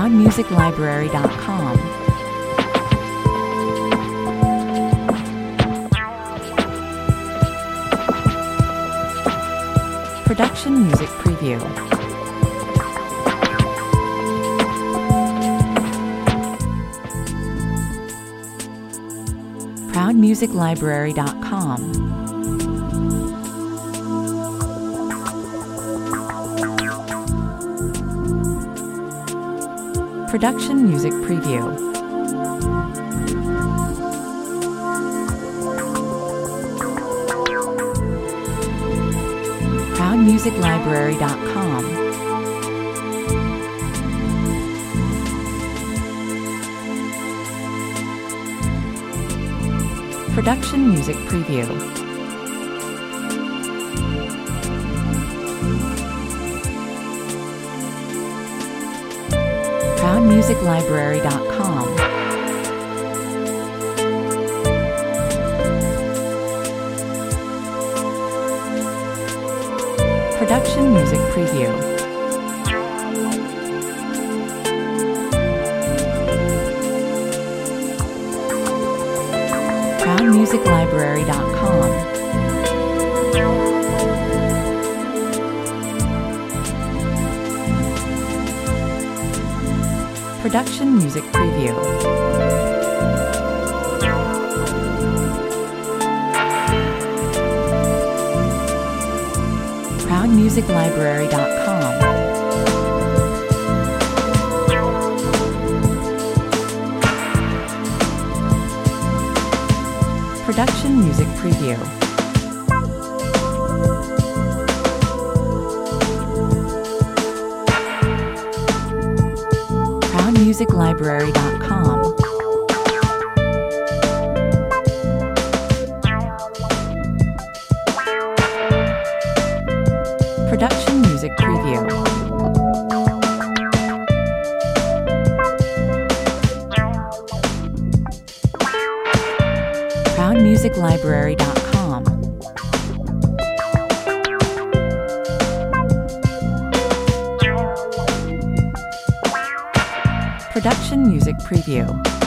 ProudMusicLibrary.com. Production Music Preview. ProudMusicLibrary.com. Production Music Preview. ProudMusicLibrary.com. Production Music Preview. ProudMusicLibrary.com. Production Music Preview. ProudMusicLibrary.com. Production Music Preview. ProudMusicLibrary.com. Production Music Preview. ProudMusicLibrary.com. Production Music Preview. ProudMusicLibrary.com. Production Music Preview.